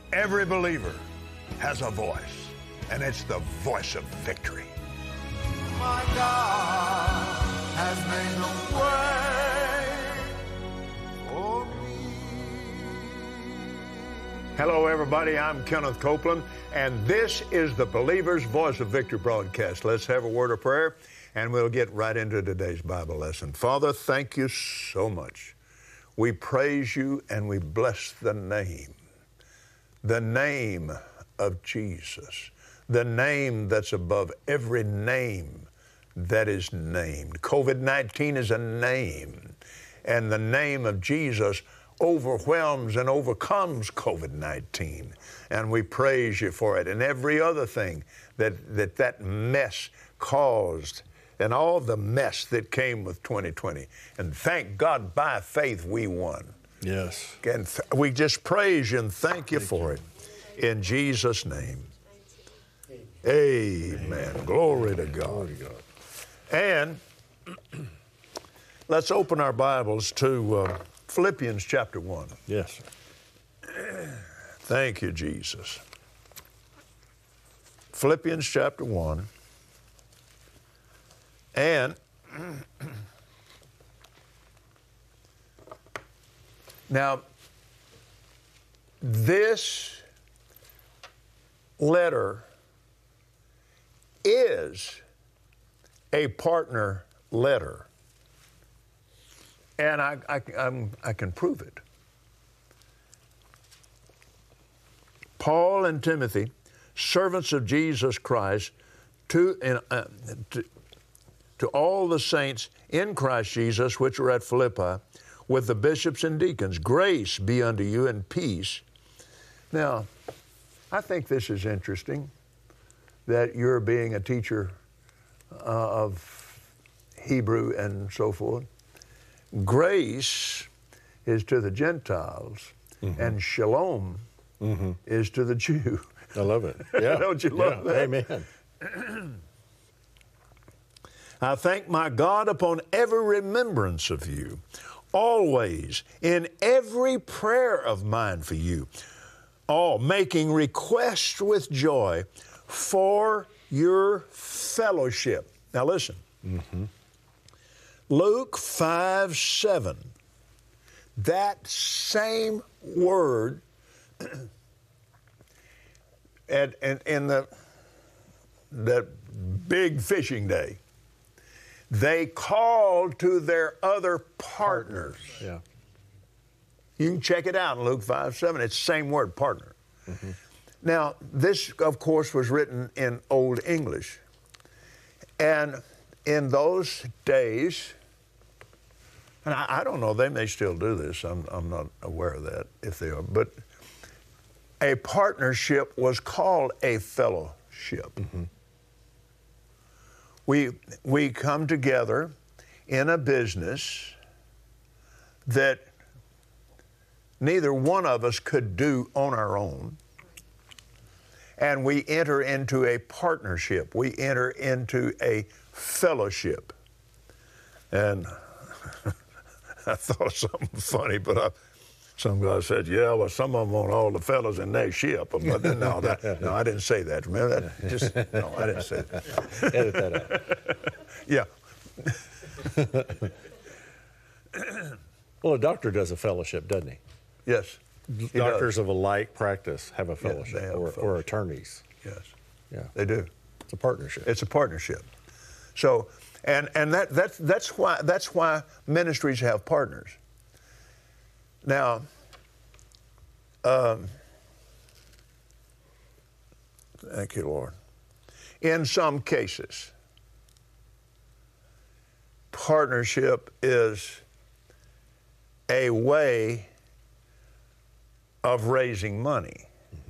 Every believer has a voice, and it's the voice of victory. My God has made a way for me. Hello, everybody. I'm Kenneth Copeland, and this is the Believer's Voice of Victory broadcast. Let's have a word of prayer, and we'll get right into today's Bible lesson. Father, thank you so much. We praise you and we bless the name of Jesus, the name that's above every name that is named. COVID-19 is a name, and the name of Jesus overwhelms and overcomes COVID-19, and we praise you for it and every other thing that mess caused, and all the mess that came with 2020. And thank God, by faith, we won. Yes. And we just praise you and thank you for it. In Jesus' name. Amen. Glory to God. Glory to God. And let's open our Bibles to Philippians chapter 1. Yes. Thank you, Jesus. Philippians chapter 1. And now, this letter is a partner letter, and I can prove it. Paul and Timothy, servants of Jesus Christ, to all the saints in Christ Jesus which are at Philippi, with the bishops and deacons, grace be unto you and peace. Now, I think this is interesting, that you're being a teacher of Hebrew and so forth. Grace is to the Gentiles, and shalom is to the Jew. I love it. Yeah. Don't you love that? Amen. I thank my God upon every remembrance of you, always in every prayer of mine for you, all making request with joy for your fellowship. Now listen, Luke 5:7, that same word, and in that big fishing day, they called to their other partners. Yeah. You can check it out in Luke 5:7. It's the same word, partner. Now, this, of course, was written in Old English. And in those days, and I don't know, they may still do this. I'm not aware of that, if they are. But a partnership was called a fellowship. We come together in a business that neither one of us could do on our own, and we enter into a partnership. We enter into a fellowship. And I thought of something funny, but some guy said, yeah, well, some of them want all the fellows in their ship. But no, I didn't say that. Remember that? No, I didn't say that. Edit that out. Yeah. Well, a doctor does a fellowship, doesn't he? Yes. Doctors of a like practice have a fellowship, they have a or fellowship. attorneys. Yes. Yeah. They do. It's a partnership. It's a partnership. So, and that's why ministries have partners. Now, thank you, Lord. In some cases, partnership is a way of raising money.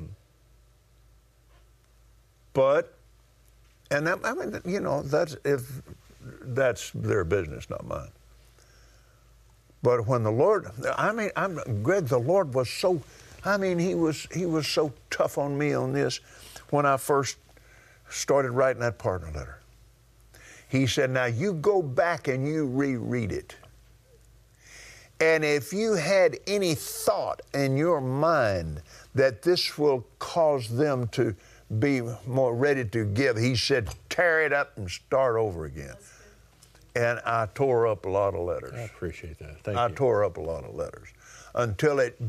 But, and that, I mean, you know, that's their business, not mine. But when the Lord, Greg, the Lord was so, he was so tough on me on this when I first started writing that partner letter. He said, now you go back and you reread it. And if you had any thought in your mind that this will cause them to be more ready to give, he said, tear it up and start over again. And I tore up a lot of letters. I appreciate that. Thank I you. tore up a lot of letters until it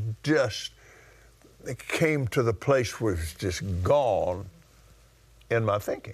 came to the place where it's just gone in my thinking.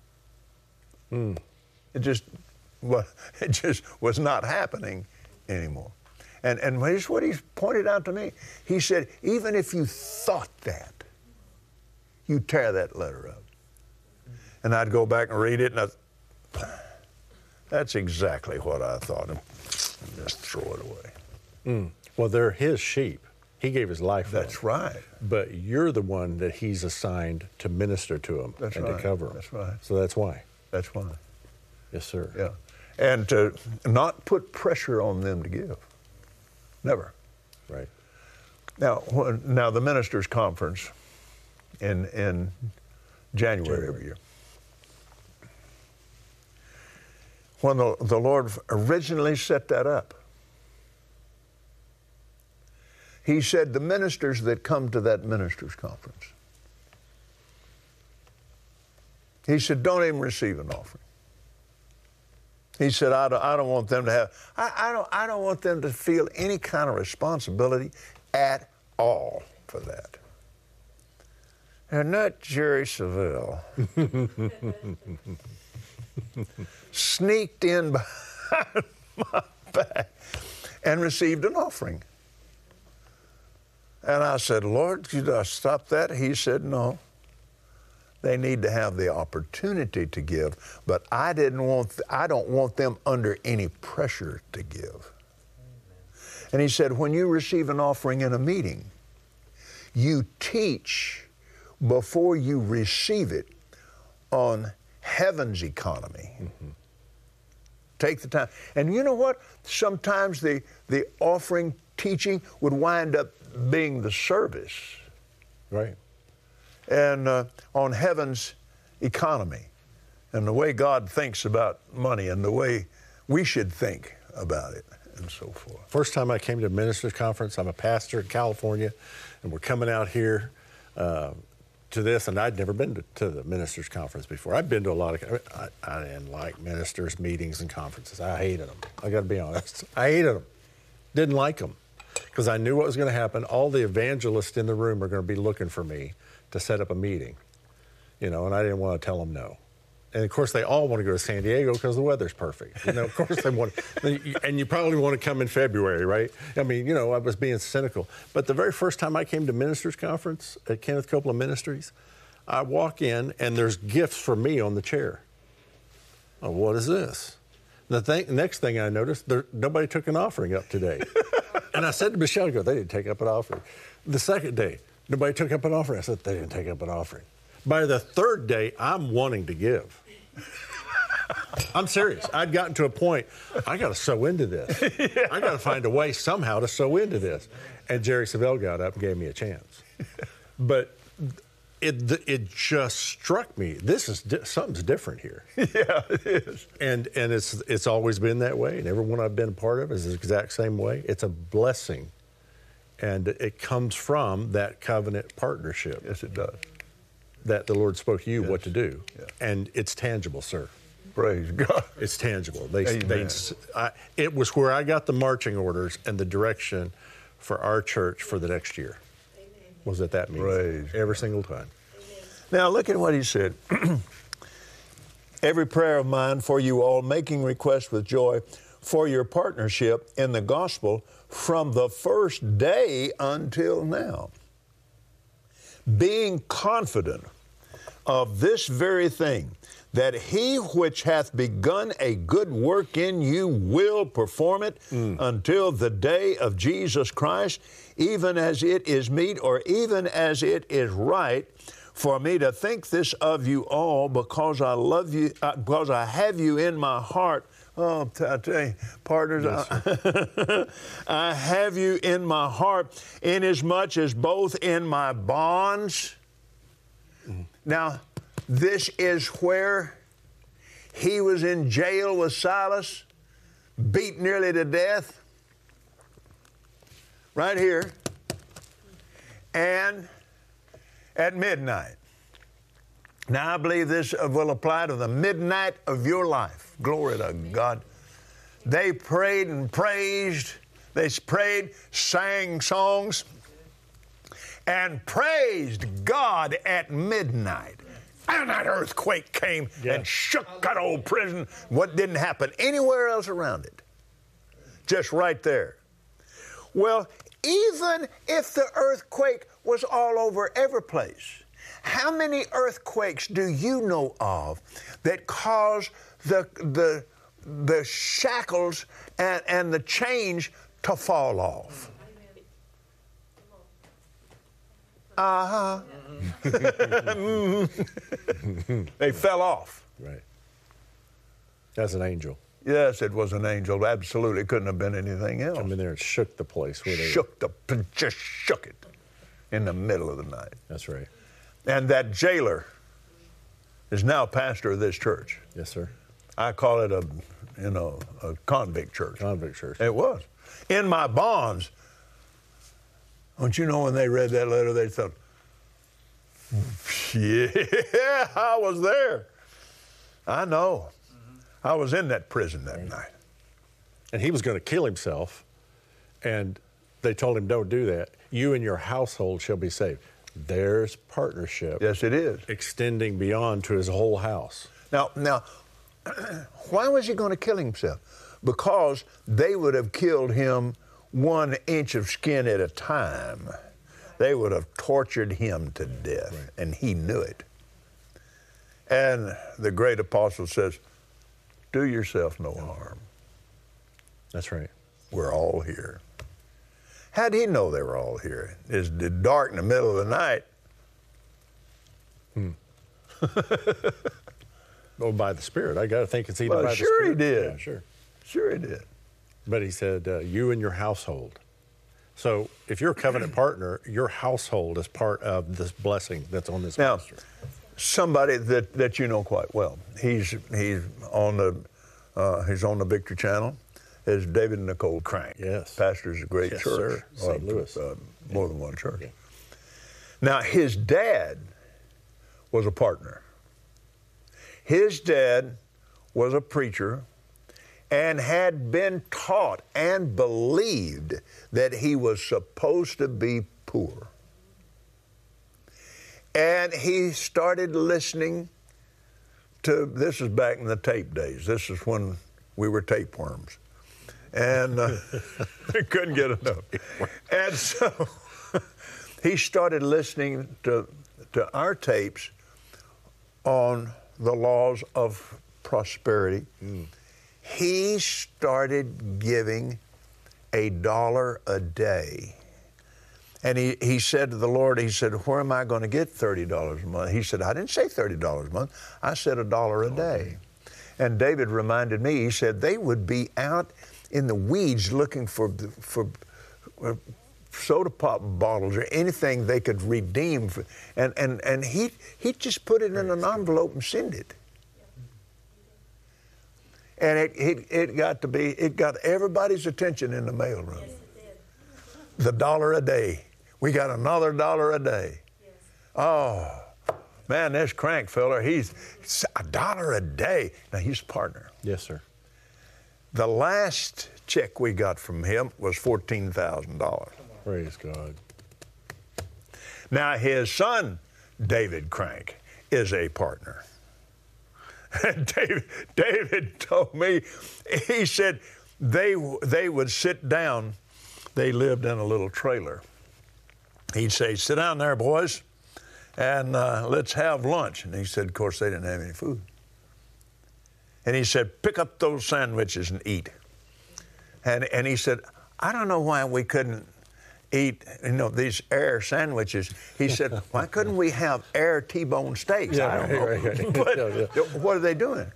It just was not happening anymore. And here's what he pointed out to me. He said, even if you thought that, you tear that letter up. And I'd go back and read it, and that's exactly what I thought, and just throw it away. Well, they're his sheep. He gave his life for That's them. right. But you're the one that he's assigned to minister to them That's and right. to cover them. That's right. So that's why. That's why. Yes, sir. Yeah. And to not put pressure on them to give. Never. Right. Now the ministers' conference in January every year. When the Lord originally set that up, he said the ministers that come to that ministers' conference, he said, don't even receive an offering. He said, I don't want them to have, I don't want them to feel any kind of responsibility at all for that. And that Jerry Savelle sneaked in behind my back and received an offering. And I said, Lord, could I stop that? He said, no. They need to have the opportunity to give, but I don't want them under any pressure to give. And he said, when you receive an offering in a meeting, you teach before you receive it on heaven's economy. Take the time. And you know what? Sometimes the offering teaching would wind up being the service. Right. And on heaven's economy and the way God thinks about money and the way we should think about it and so forth. First time I came to a ministers' conference, I'm a pastor in California, and we're coming out here to this, and I'd never been to the ministers' conference before. I'd been to a lot of, I didn't like ministers' meetings and conferences. I hated them. I got to be honest. I hated them. Didn't like them because I knew what was going to happen. All the evangelists in the room are going to be looking for me to set up a meeting, and I didn't want to tell them no. And of course, they all want to go to San Diego because the weather's perfect. Of course they want, and you probably want to come in February, right? I mean, I was being cynical. But the very first time I came to ministers' conference at Kenneth Copeland Ministries, I walk in and there's gifts for me on the chair. Oh, what is this? The next thing I noticed, nobody took an offering up today. And I said to Michelle, they didn't take up an offering. The second day, nobody took up an offering. I said, they didn't take up an offering. By the third day, I'm wanting to give. I'm serious. I'd gotten to a point, I got to sow into this. Yeah. I got to find a way somehow to sow into this. And Jerry Savelle got up and gave me a chance. But it just struck me, something's different here. Yeah, it is. And it's always been that way, and everyone I've been a part of is the exact same way. It's a blessing. And it comes from that covenant partnership. Yes, it does. That the Lord spoke to you what to do. Yes. And it's tangible, sir. Praise God. It's tangible. It was where I got the marching orders and the direction for our church for the next year. Amen. Was at that meeting. Praise every single time. Amen. Now look at what he said. Every prayer of mine for you all, making request with joy for your partnership in the gospel from the first day until now, being confident of this very thing, that he which hath begun a good work in you will perform it until the day of Jesus Christ, even as it is meet, or even as it is right for me to think this of you all, because I love you, because I have you in my heart. Oh, I tell you, partners, yes, I have you in my heart, inasmuch as both in my bonds. Now, this is where he was in jail with Silas, beat nearly to death. right here, and at midnight. Now, I believe this will apply to the midnight of your life. Glory to God. They prayed and praised. They prayed, sang songs, and praised God at midnight. And that earthquake came and shook that old prison. What didn't happen anywhere else around it. Just right there. Well, even if the earthquake was all over every place, how many earthquakes do you know of that cause the shackles and the chains to fall off? Uh-huh. They fell off. Right. That's an angel. Yes, it was an angel. Absolutely. It couldn't have been anything else. Come in there and shook the place. Where they Just shook it in the middle of the night. That's right. And that jailer is now pastor of this church. Yes, sir. I call it a convict church. Convict church. It was. In my bonds, don't you know when they read that letter, they thought, yeah, I was there. I know. I was in that prison that night. And he was going to kill himself, and they told him, don't do that. You and your household shall be saved. There's partnership. Yes, it is. Extending beyond to his whole house. Now, why was he going to kill himself? Because they would have killed him 1 inch of skin at a time. They would have tortured him to death, right. And he knew it. And the great apostle says, do yourself no harm. That's right. We're all here. How did he know they were all here? It's dark in the middle of the night. Oh, by the Spirit. I got to think it's either by the Spirit. Sure he did. Yeah, sure. Sure he did. But he said, you and your household. So if you're a covenant partner, your household is part of this blessing that's on this ministry. Somebody that you know quite well. He's on the Victory Channel. Is David and Nicole Crank. Yes. Pastors a great yes, church. Sir. St. Louis. More than one church. Yeah. Now, his dad was a partner. His dad was a preacher and had been taught and believed that he was supposed to be poor. And he started listening to, this is back in the tape days. This is when we were tapeworms. And we couldn't get enough. And so he started listening to our tapes on the laws of prosperity. He started giving $1 a day. And he said to the Lord, he said, where am I going to get $30 a month? He said, I didn't say $30 a month. I said $1 a day. And David reminded me, he said, they would be out in the weeds looking for soda pop bottles or anything they could redeem. And he just put it in an envelope and send it. And it got everybody's attention in the mailroom. Yes, it did. The $1 a day. We got another $1 a day. Yes. Oh, man, this Crank fella, he's $1 a day. Now, he's a partner. Yes, sir. The last check we got from him was $14,000. Praise God. Now, his son, David Crank, is a partner. And David told me, he said they would sit down. They lived in a little trailer. He'd say, sit down there, boys, and let's have lunch. And he said, of course, they didn't have any food. And he said, pick up those sandwiches and eat. And he said, I don't know why we couldn't eat, these air sandwiches. He said, why couldn't we have air T-bone steaks? Yeah, I don't know. right. But what are they doing?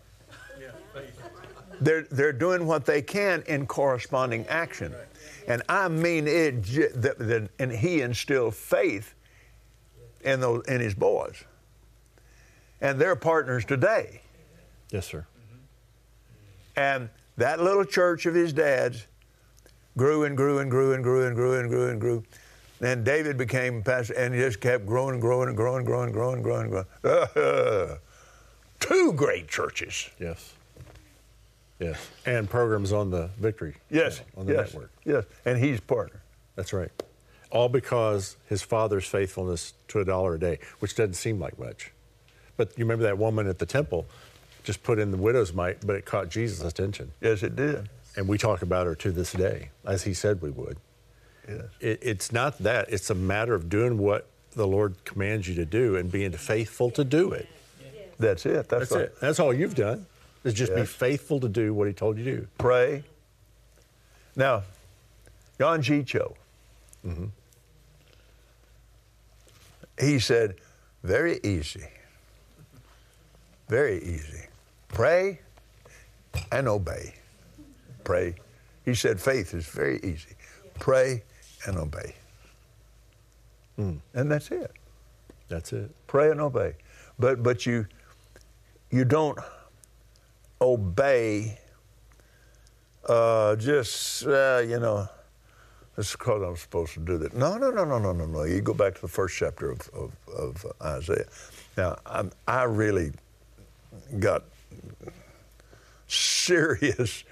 They're doing what they can in corresponding action. And I mean it, and he instilled faith in his boys. And they're partners today. Yes, sir. And that little church of his dad's grew and grew and grew and grew and grew and grew and grew. And David became pastor, and he just kept growing and growing and growing and growing and growing and growing and growing. 2 great churches. Yes. Yes. And programs on the Victory. Yes. On the network. Yes. And he's partner. That's right. All because his father's faithfulness to $1 a day, which doesn't seem like much. But you remember that woman at the temple just put in the widow's mite, but it caught Jesus' attention. Yes, it did. And we talk about her to this day, as he said we would. Yes. It's not that. It's a matter of doing what the Lord commands you to do and being faithful to do it. That's it. That's right. it. That's all you've done, is just be Yes. faithful to do what he told you to do. Pray. Now, Jan G. Cho, he said, very easy. Very easy. Pray and obey. Pray. He said faith is very easy. Pray and obey. And that's it. That's it. Pray and obey. But you don't obey just, it's because I'm supposed to do that. No. You go back to the first chapter of Isaiah. Now, I really got serious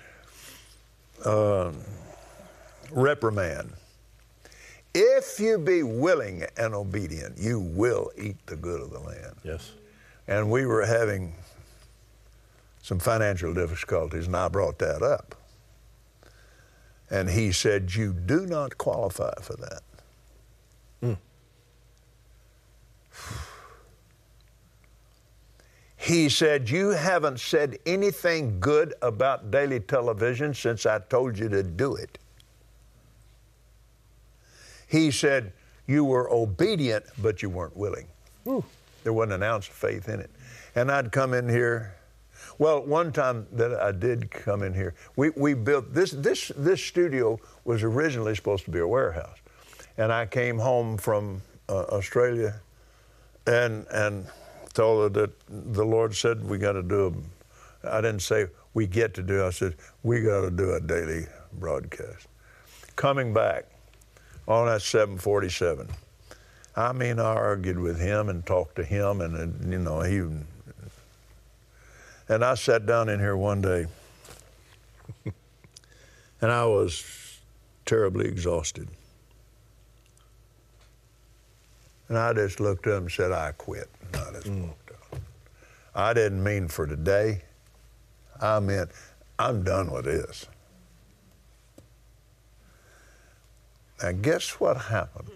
reprimand. If you be willing and obedient, you will eat the good of the land. Yes. And we were having some financial difficulties, and I brought that up. And he said, you do not qualify for that. He said, you haven't said anything good about daily television since I told you to do it. He said, you were obedient, but you weren't willing. There wasn't an ounce of faith in it. And I'd come in here. Well, one time that I did come in here, we built, this studio was originally supposed to be a warehouse. And I came home from Australia and told her that the Lord said we got to do I didn't say we get to do, I said we got to do a daily broadcast. Coming back on that 747, I mean, I argued with him and talked to him, and and I sat down in here one day, and I was terribly exhausted. And I just looked up and said, I quit. And I just walked out. I didn't mean for today. I meant, I'm done with this. Now, guess what happened?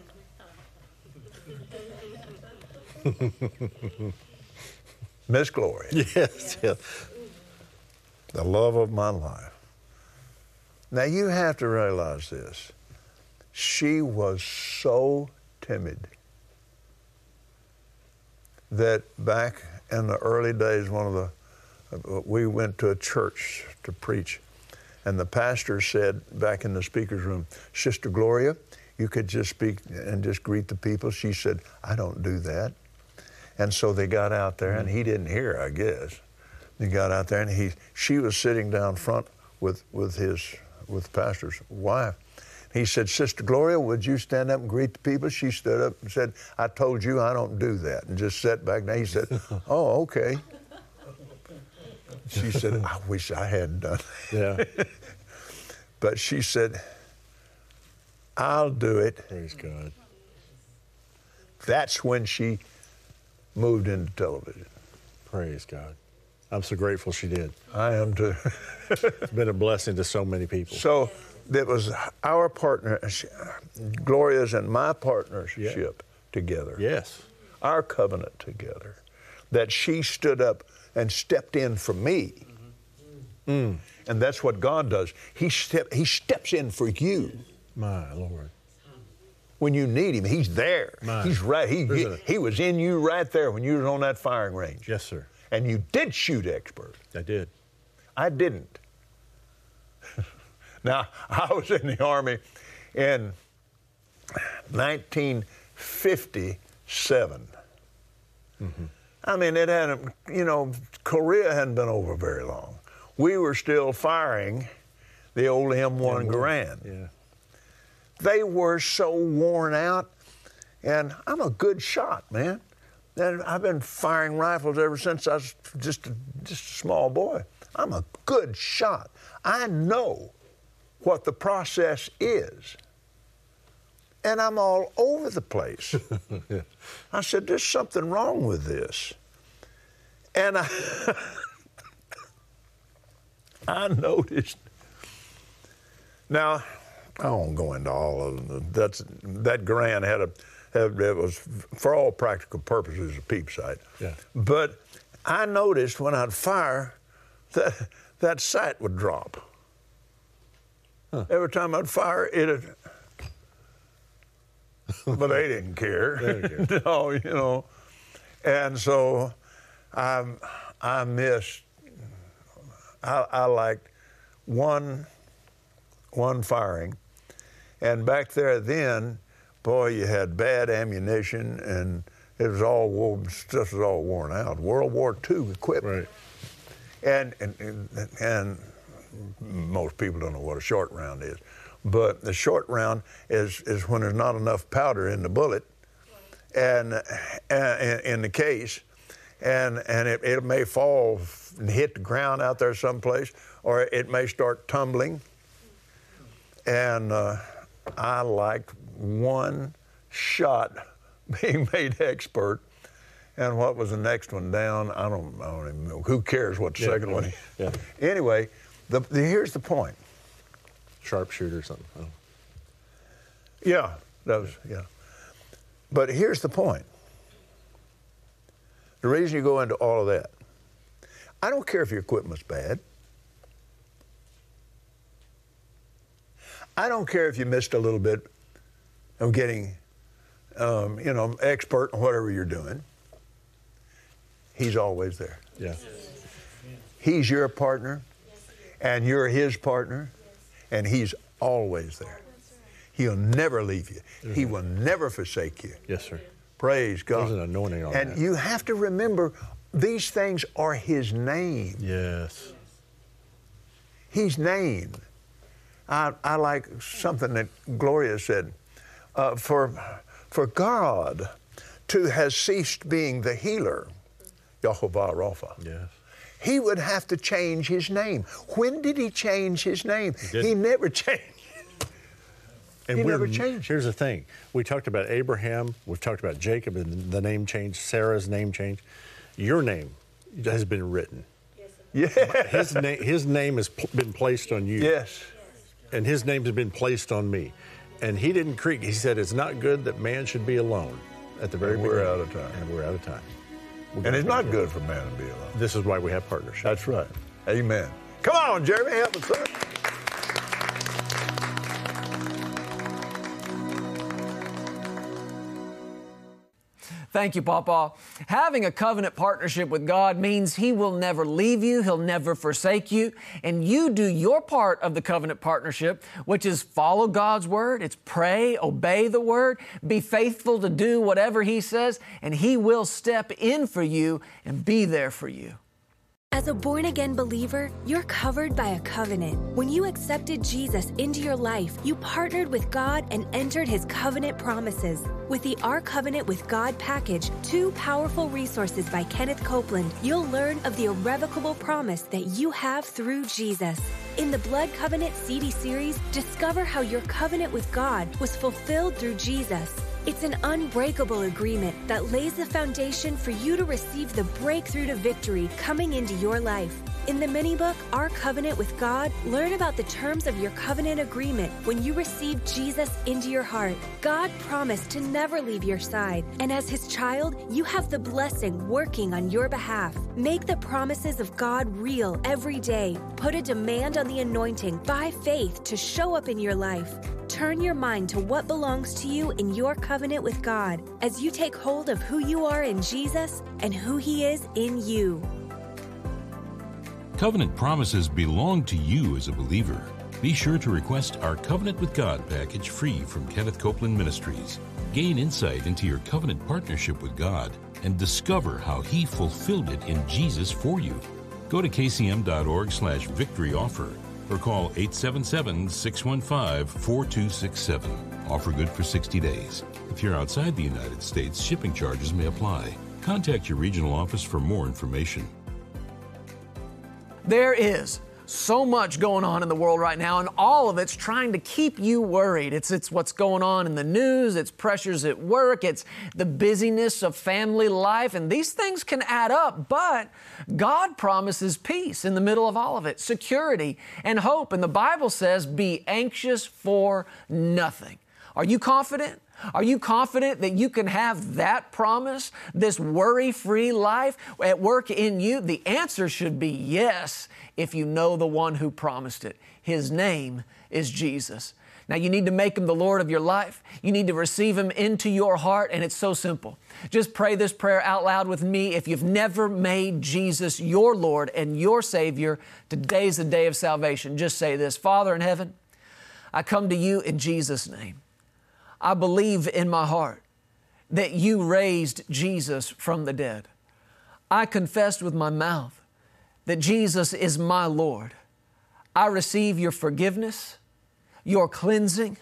Miss Gloria. Yes. The love of my life. Now, you have to realize this. She was so timid that back in the early days, we went to a church to preach, and the pastor said back in the speaker's room, Sister Gloria, you could just speak and just greet the people. She said, I don't do that. And so they got out there, and he didn't hear, I guess. They got out there, and she was sitting down front with the pastor's wife. He said, Sister Gloria, would you stand up and greet the people? She stood up and said, I told you I don't do that, and just sat back there. He said, oh, okay. She said, I wish I hadn't done it. Yeah. But she said, I'll do it. Praise God. That's when she moved into television. Praise God. I'm so grateful she did. I am too. It's been a blessing to so many people. So it was our partner, Gloria's and my partnership together. Yes. Our covenant together, that she stood up and stepped in for me. And that's what God does. He steps in for you. My Lord. When you need him, he's there. My. He's right. He was in you right there when you was on that firing range. Yes, sir. And you did shoot expert. I did. I didn't. Now, I was in the Army in 1957. I mean, it hadn't, Korea hadn't been over very long. We were still firing the old M1 Garand. Yeah. They were so worn out. And I'm a good shot, man. And I've been firing rifles ever since I was just a small boy. I'm a good shot. I know what the process is. And I'm all over the place. Yeah. I said, there's something wrong with this. And I noticed. Now, I won't go into all of them. That Garand it was, for all practical purposes, a peep sight. Yeah. But I noticed when I'd fire, that sight would drop. Huh. Every time I'd fire, it'd. But they didn't care. They didn't care. No, you know. And so I missed. I liked one firing, and back there then, boy, you had bad ammunition, and it was all stuff was all worn out. World War II equipment, Right. and most people don't know what a short round is, but the short round is when there's not enough powder in the bullet, and in the case, and it may fall and hit the ground out there someplace, or it may start tumbling. And I liked one shot being made expert, and what was the next one down? I don't even know. Who cares what the second one is? Yeah. Anyway, here's the point. Sharpshooter or something. I don't know. Yeah, that was, yeah. But here's the point. The reason you go into all of that, I don't care if your equipment's bad. I don't care if you missed a little bit of getting, expert in whatever you're doing. He's always there. Yeah. He's your partner, and you're his partner, and he's always there. He'll never leave you. He will never forsake you. Yes, sir. Praise God. There's an anointing on and that. you have to remember, these things are his name. Yes. He's named. I like something that Gloria said. For God to has ceased being the healer, Yehovah Rapha. Yes. He would have to change his name. When did he change his name? He never changed. And he never changed. Here's the thing. We talked about Abraham. We've talked about Jacob and the name change, Sarah's name change. Your name has been written. Yeah. His name has been placed on you. Yes. And his name has been placed on me. And he didn't creak. He said, it's not good that man should be alone at the very beginning. We're out of time. And we're out of time. And it's not good for man to be alone. This is why we have partnership. That's right. Amen. Come on, Jeremy, help us, son. Thank you, Papa. Having a covenant partnership with God means He will never leave you, He'll never forsake you, and you do your part of the covenant partnership, which is follow God's Word, it's pray, obey the Word, be faithful to do whatever He says, and He will step in for you and be there for you. As a born-again believer, you're covered by a covenant. When you accepted Jesus into your life, you partnered with God and entered His covenant promises. With the Our Covenant with God package, 2 powerful resources by Kenneth Copeland, you'll learn of the irrevocable promise that you have through Jesus. In the Blood Covenant CD series, discover how your covenant with God was fulfilled through Jesus. It's an unbreakable agreement that lays the foundation for you to receive the breakthrough to victory coming into your life. In the mini-book, Our Covenant with God, learn about the terms of your covenant agreement when you receive Jesus into your heart. God promised to never leave your side, and as His child, you have the blessing working on your behalf. Make the promises of God real every day. Put a demand on the anointing by faith to show up in your life. Turn your mind to what belongs to you in your covenant with God as you take hold of who you are in Jesus and who He is in you. Covenant promises belong to you as a believer. Be sure to request our Covenant with God package free from Kenneth Copeland Ministries. Gain insight into your covenant partnership with God and discover how He fulfilled it in Jesus for you. Go to kcm.org/victory offer or call 877-615-4267. Offer good for 60 days. If you're outside the United States, shipping charges may apply. Contact your regional office for more information. There is so much going on in the world right now, and all of it's trying to keep you worried. It's what's going on in the news, it's pressures at work, it's the busyness of family life, and these things can add up, but God promises peace in the middle of all of it, security and hope, and the Bible says, be anxious for nothing. Are you confident? Are you confident that you can have that promise, this worry-free life at work in you? The answer should be yes, if you know the one who promised it. His name is Jesus. Now, you need to make Him the Lord of your life. You need to receive Him into your heart, and it's so simple. Just pray this prayer out loud with me. If you've never made Jesus your Lord and your Savior, today's the day of salvation. Just say this: Father in heaven, I come to You in Jesus' name. I believe in my heart that You raised Jesus from the dead. I confess with my mouth that Jesus is my Lord. I receive Your forgiveness, Your cleansing.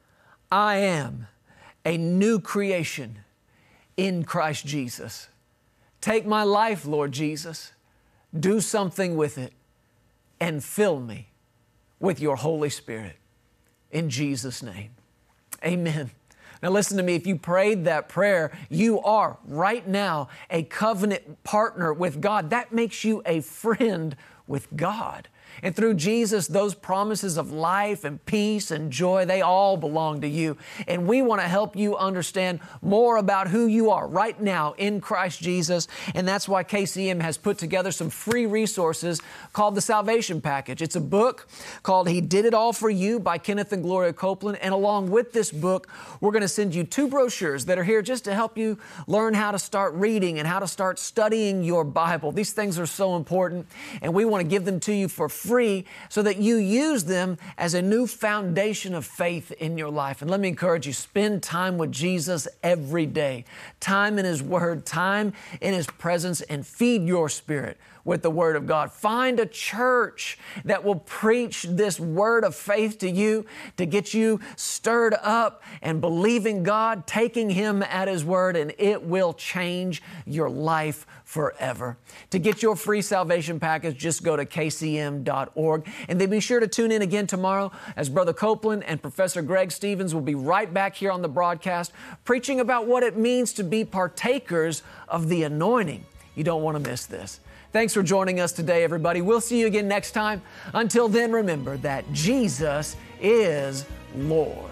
I am a new creation in Christ Jesus. Take my life, Lord Jesus. Do something with it and fill me with Your Holy Spirit. In Jesus' name, amen. Now listen to me, if you prayed that prayer, you are right now a covenant partner with God. That makes you a friend with God. And through Jesus, those promises of life and peace and joy, they all belong to you. And we want to help you understand more about who you are right now in Christ Jesus. And that's why KCM has put together some free resources called the Salvation Package. It's a book called He Did It All For You by Kenneth and Gloria Copeland. And along with this book, we're going to send you 2 brochures that are here just to help you learn how to start reading and how to start studying your Bible. These things are so important, and we want to give them to you for free so that you use them as a new foundation of faith in your life. And let me encourage you, spend time with Jesus every day. Time in His Word, time in His presence, and feed your spirit with the Word of God. Find a church that will preach this word of faith to you to get you stirred up and believing God, taking Him at His word, and it will change your life forever. To get your free salvation package, just go to kcm.org. And then be sure to tune in again tomorrow as Brother Copeland and Professor Greg Stevens will be right back here on the broadcast preaching about what it means to be partakers of the anointing. You don't want to miss this. Thanks for joining us today, everybody. We'll see you again next time. Until then, remember that Jesus is Lord.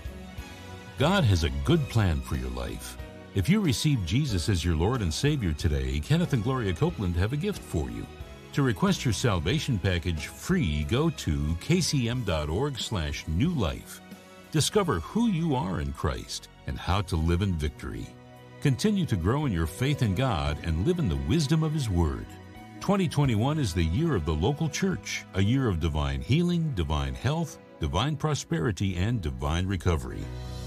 God has a good plan for your life. If you receive Jesus as your Lord and Savior today, Kenneth and Gloria Copeland have a gift for you. To request your salvation package free, go to kcm.org/newlife. Discover who you are in Christ and how to live in victory. Continue to grow in your faith in God and live in the wisdom of His Word. 2021 is the year of the local church, a year of divine healing, divine health, divine prosperity, and divine recovery.